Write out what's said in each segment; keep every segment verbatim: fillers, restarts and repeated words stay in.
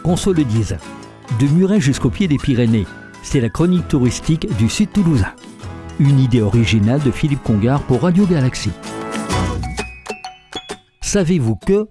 Qu'on se le dise, de Muret jusqu'au pied des Pyrénées, c'est la chronique touristique du Sud Toulousain. Une idée originale de Philippe Congar pour Radio Galaxie. Savez-vous que...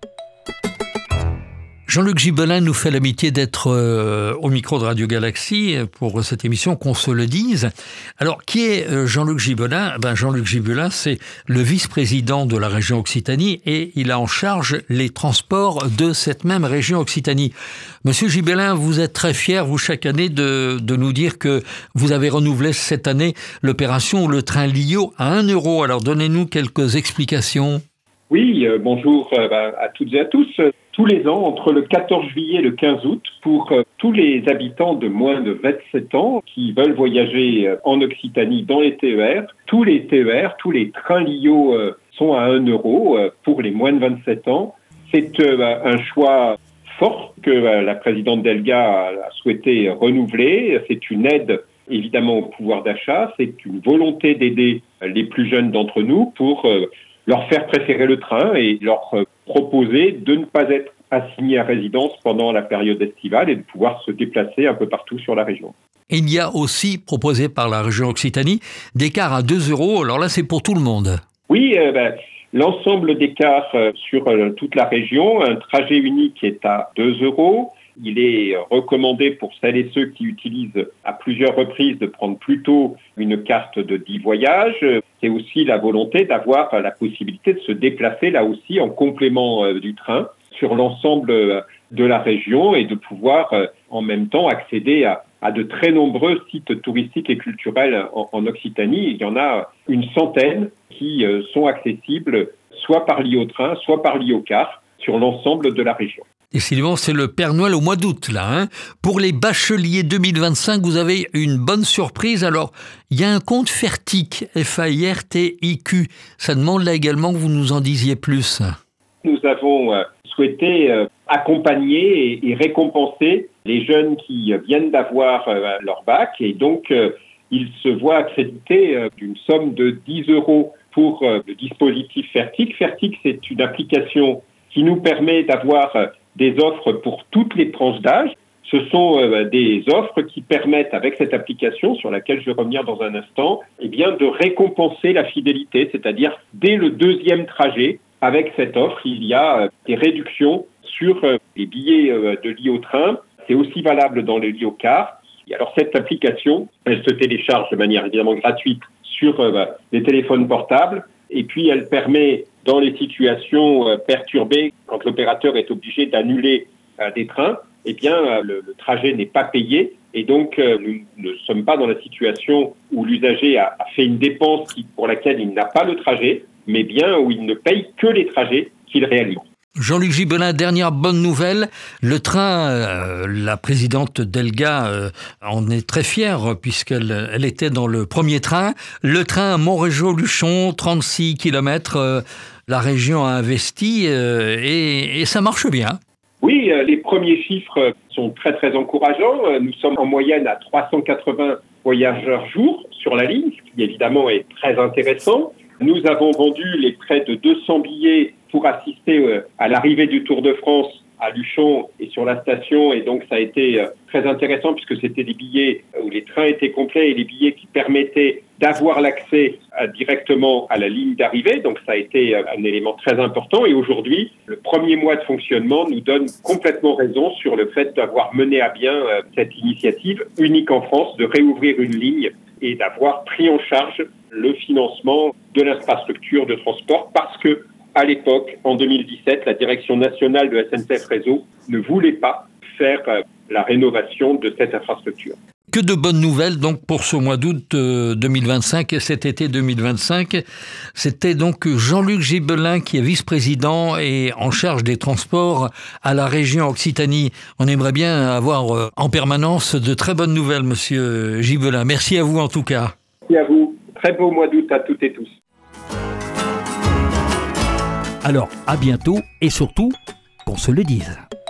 Jean-Luc Gibelin nous fait l'amitié d'être euh, au micro de Radio Galaxie pour cette émission, qu'on se le dise. Alors, qui est euh, Jean-Luc Gibelin ? Ben, Jean-Luc Gibelin, c'est le vice-président de la région Occitanie et il a en charge les transports de cette même région Occitanie. Monsieur Gibelin, vous êtes très fier, vous, chaque année, de, de nous dire que vous avez renouvelé cette année l'opération Le Train Lio à un euro. Alors, donnez-nous quelques explications. Oui, euh, bonjour euh, à toutes et à tous. Tous les ans, entre le quatorze juillet et le quinze août, pour euh, tous les habitants de moins de vingt-sept ans qui veulent voyager euh, en Occitanie dans les T E R, tous les T E R, tous les trains Lio euh, sont à un euro euh, pour les moins de vingt-sept ans. C'est euh, un choix fort que euh, la présidente Delga a, a souhaité renouveler. C'est une aide évidemment au pouvoir d'achat. C'est une volonté d'aider euh, les plus jeunes d'entre nous pour euh, leur faire préférer le train et leur euh, proposer de ne pas être assignés à résidence pendant la période estivale et de pouvoir se déplacer un peu partout sur la région. Il y a aussi, proposé par la région Occitanie, des cars à deux euros. Alors là, c'est pour tout le monde. Oui, euh, ben, l'ensemble des cars euh, sur euh, toute la région, un trajet unique est à deux euros. Il est recommandé pour celles et ceux qui utilisent à plusieurs reprises de prendre plutôt une carte de dix voyages. C'est aussi la volonté d'avoir la possibilité de se déplacer là aussi en complément du train sur l'ensemble de la région et de pouvoir en même temps accéder à, à de très nombreux sites touristiques et culturels en, en Occitanie. Il y en a une centaine qui sont accessibles soit par Lio-Train, soit par Lio-Car sur l'ensemble de la région. Décidément, c'est le Père Noël au mois d'août, là. Hein. Pour les bacheliers deux mille vingt-cinq, vous avez une bonne surprise. Alors, il y a un compte Fertic, F A I R T I Q. Ça demande là également que vous nous en disiez plus. Nous avons euh, souhaité euh, accompagner et, et récompenser les jeunes qui euh, viennent d'avoir euh, leur bac. Et donc, euh, ils se voient accrédités euh, d'une somme de dix euros pour euh, le dispositif Fertic. Fertic, c'est une application qui nous permet d'avoir... Euh, des offres pour toutes les tranches d'âge. Ce sont euh, des offres qui permettent, avec cette application sur laquelle je vais revenir dans un instant, eh bien, de récompenser la fidélité, c'est-à-dire dès le deuxième trajet, avec cette offre, il y a euh, des réductions sur euh, les billets euh, de Lio-Train. C'est aussi valable dans les Lio-Car. Et alors cette application, elle se télécharge de manière évidemment gratuite sur euh, les téléphones portables. Et puis, elle permet, dans les situations euh, perturbées, quand l'opérateur est obligé d'annuler euh, des trains, eh bien, euh, le, le trajet n'est pas payé. Et donc, euh, nous ne sommes pas dans la situation où l'usager a, a fait une dépense qui, pour laquelle il n'a pas le trajet, mais bien où il ne paye que les trajets qu'il réalise. Jean-Luc Gibelin, dernière bonne nouvelle, le train, euh, la présidente Delga euh, en est très fière puisqu'elle elle était dans le premier train. Le train Montrégeau-Luchon, trente-six kilomètres, euh, la région a investi euh, et, et ça marche bien. Oui, euh, les premiers chiffres sont très très encourageants. Nous sommes en moyenne à trois cent quatre-vingts voyageurs jour sur la ligne, ce qui évidemment est très intéressant. Nous avons vendu les près de deux cents billets pour assister à l'arrivée du Tour de France à Luchon et sur la station. Et donc, ça a été très intéressant puisque c'était des billets où les trains étaient complets et les billets qui permettaient d'avoir l'accès directement à la ligne d'arrivée. Donc, ça a été un élément très important. Et aujourd'hui, le premier mois de fonctionnement nous donne complètement raison sur le fait d'avoir mené à bien cette initiative unique en France de réouvrir une ligne et d'avoir pris en charge le financement de l'infrastructure de transport parce que, à l'époque, en deux mille dix-sept, la direction nationale de S N C F Réseau ne voulait pas faire euh, la rénovation de cette infrastructure. Que de bonnes nouvelles donc pour ce mois d'août euh, deux mille vingt-cinq et cet été deux mille vingt-cinq. C'était donc Jean-Luc Gibelin qui est vice-président et en charge des transports à la région Occitanie. On aimerait bien avoir euh, en permanence de très bonnes nouvelles, monsieur Gibelin. Merci à vous en tout cas. Merci à vous. Très beau mois d'août à toutes et tous. Alors, à bientôt et surtout, qu'on se le dise.